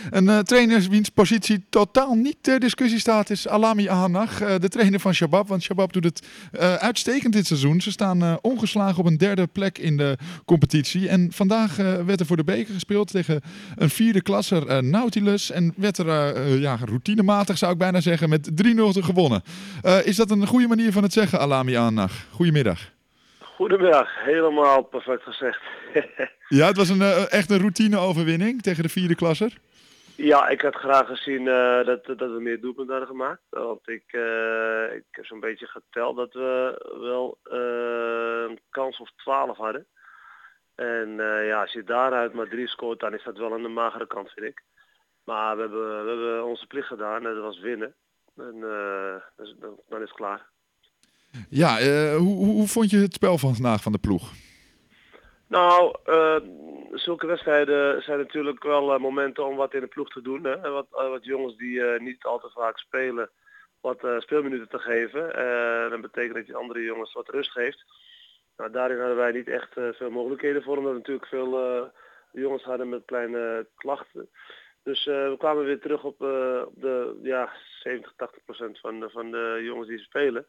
Een trainer wiens positie totaal niet ter discussie staat is Alami Ahanach, de trainer van Shabab. Want Shabab doet het uitstekend dit seizoen. Ze staan ongeslagen op een derde plek in de competitie. En vandaag werd er voor de beker gespeeld tegen een vierde klasser Nautilus. En werd er routinematig, zou ik bijna zeggen, met 3-0 gewonnen. Is dat een goede manier van het zeggen, Alami Ahanach? Goedemiddag. Goedemiddag, helemaal perfect gezegd. Ja, het was echt een routine-overwinning tegen de vierde klasser. Ja, ik had graag gezien dat we meer doelpunten hadden gemaakt. Want ik heb zo'n beetje geteld dat we wel een kans of 12 hadden. En als je daaruit maar 3 scoort, dan is dat wel aan de magere kant, vind ik. Maar we hebben onze plicht gedaan en dat was winnen. En dan is het klaar. Ja, hoe vond je het spel van vandaag van de ploeg? Nou, zulke wedstrijden zijn natuurlijk wel momenten om wat in de ploeg te doen. Hè? Wat jongens die niet al te vaak spelen, wat speelminuten te geven. Dat betekent dat je andere jongens wat rust geeft. Nou, daarin hadden wij niet echt veel mogelijkheden voor, omdat we natuurlijk veel jongens hadden met kleine klachten. Dus we kwamen weer terug op de 70-80% van de jongens die spelen.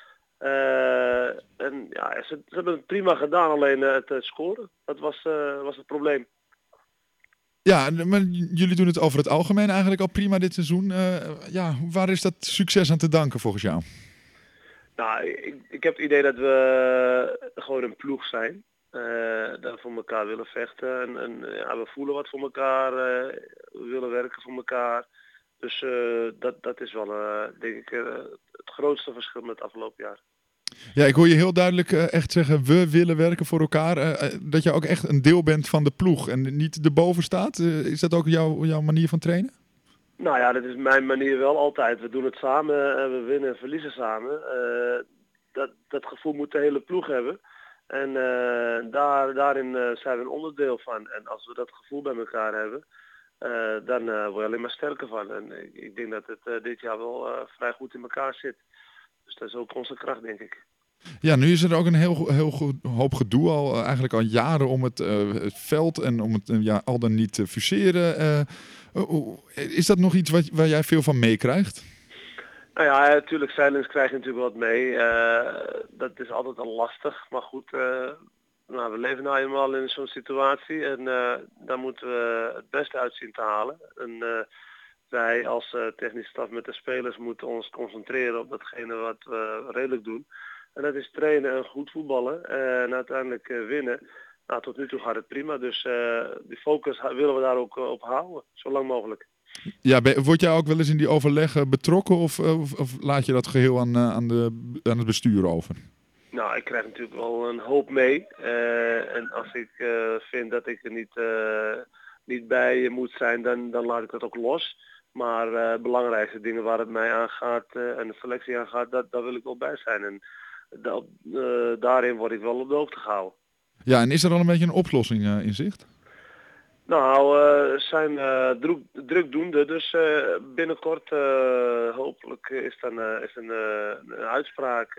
Ze hebben het prima gedaan, alleen het scoren, dat was het probleem. Ja, maar jullie doen het over het algemeen eigenlijk al prima dit seizoen. Waar is dat succes aan te danken volgens jou? Nou, ik heb het idee dat we gewoon een ploeg zijn. Dat we voor elkaar willen vechten. En we voelen wat voor elkaar. We willen werken voor elkaar. Dus dat is wel, denk ik, het grootste verschil met het afgelopen jaar. Ja, ik hoor je heel duidelijk echt zeggen, we willen werken voor elkaar. Dat je ook echt een deel bent van de ploeg en niet erboven staat. Is dat ook jouw manier van trainen? Nou ja, dat is mijn manier wel altijd. We doen het samen en we winnen en verliezen samen. Dat gevoel moet de hele ploeg hebben. En daarin zijn we een onderdeel van. En als we dat gevoel bij elkaar hebben, dan word je alleen maar sterker van. En ik denk dat het dit jaar wel vrij goed in elkaar zit. Dus dat is ook onze kracht, denk ik. Ja, nu is er ook een heel hoop gedoe eigenlijk al jaren om het veld en om het al dan niet te fuseren. Is dat nog iets waar jij veel van meekrijgt? Nou ja, natuurlijk, zeilings krijg je natuurlijk wat mee. Dat is altijd al lastig, maar goed, we leven nou eenmaal in zo'n situatie en daar moeten we het beste uit zien te halen. En wij als technische staf met de spelers moeten ons concentreren op datgene wat we redelijk doen. En dat is trainen en goed voetballen en uiteindelijk winnen. Nou, tot nu toe gaat het prima, dus die focus willen we daar ook op houden, zo lang mogelijk. Ja, word jij ook wel eens in die overleggen betrokken of laat je dat geheel aan het bestuur over? Nou, ik krijg natuurlijk wel een hoop mee. En als ik vind dat ik er niet bij moet zijn, dan laat ik dat ook los. Maar belangrijkste dingen waar het mij aangaat en de selectie aangaat, daar wil ik wel bij zijn. En daarin word ik wel op de hoogte gehouden. Ja, en is er al een beetje een oplossing in zicht? Nou, zijn drukdoende, dus binnenkort hopelijk is dan een uitspraak.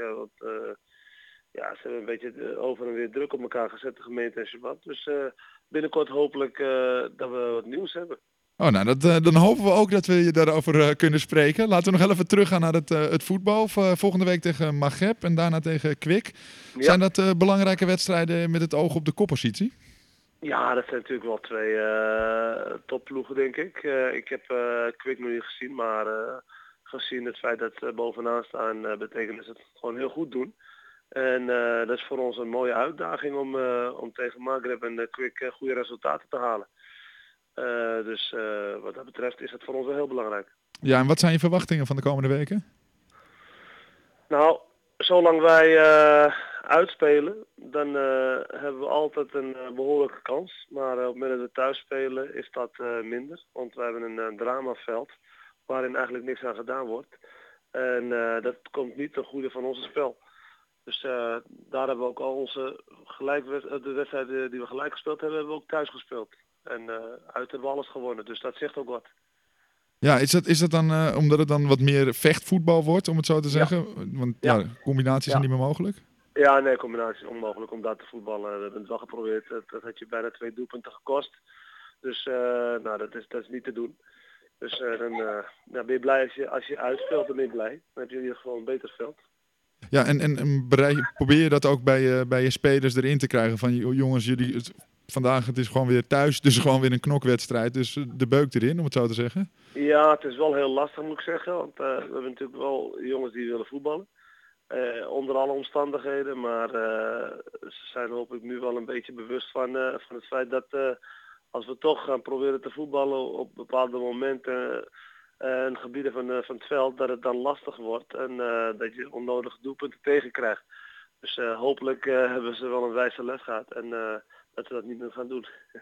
Ze hebben een beetje over en weer druk op elkaar gezet, de gemeente en Shabab. Dus binnenkort hopelijk dat we wat nieuws hebben. Oh, nou, dan hopen we ook dat we je daarover kunnen spreken. Laten we nog even teruggaan naar het voetbal. Volgende week tegen Maghreb en daarna tegen Kwik. Ja. Zijn dat belangrijke wedstrijden met het oog op de koppositie? Ja, dat zijn natuurlijk wel 2 topploegen, denk ik. Ik heb Kwik nog niet gezien, maar gezien het feit dat ze bovenaan staan, betekent dat ze het gewoon heel goed doen. En dat is voor ons een mooie uitdaging om tegen Maghreb en Kwik goede resultaten te halen. Dus wat dat betreft is het voor ons wel heel belangrijk. Ja, en wat zijn je verwachtingen van de komende weken? Nou, zolang wij uitspelen, dan hebben we altijd een behoorlijke kans. Maar op het moment dat we thuis spelen is dat minder. Want we hebben een dramaveld waarin eigenlijk niks aan gedaan wordt. En dat komt niet ten goede van ons spel. Dus daar hebben we ook al onze de wedstrijden die we gelijk gespeeld hebben, hebben we ook thuis gespeeld. En uit hebben we alles gewonnen. Dus dat zegt ook wat. Ja, is dat dan omdat het dan wat meer vechtvoetbal wordt, om het zo te zeggen? Want combinaties zijn niet meer mogelijk? Ja, nee, combinatie is onmogelijk om daar te voetballen. We hebben het wel geprobeerd. Dat had je bijna 2 doelpunten gekost. Dus nou, dat is niet te doen. Dus dan ben je blij als je uitspeelt, dan ben je blij. Dan heb je in ieder geval een beter veld. Ja, en probeer je dat ook bij je spelers erin te krijgen? Van jongens, vandaag het is gewoon weer thuis, dus gewoon weer een knokwedstrijd. Dus de beuk erin, om het zo te zeggen. Ja, het is wel heel lastig moet ik zeggen. Want we hebben natuurlijk wel jongens die willen voetballen. Onder alle omstandigheden. Maar ze zijn hoop ik nu wel een beetje bewust van het feit dat als we toch gaan proberen te voetballen op bepaalde momenten en gebieden van het veld, dat het dan lastig wordt en dat je onnodige doelpunten tegenkrijgt. Dus hopelijk hebben ze wel een wijze les gehad en dat we dat niet meer gaan doen.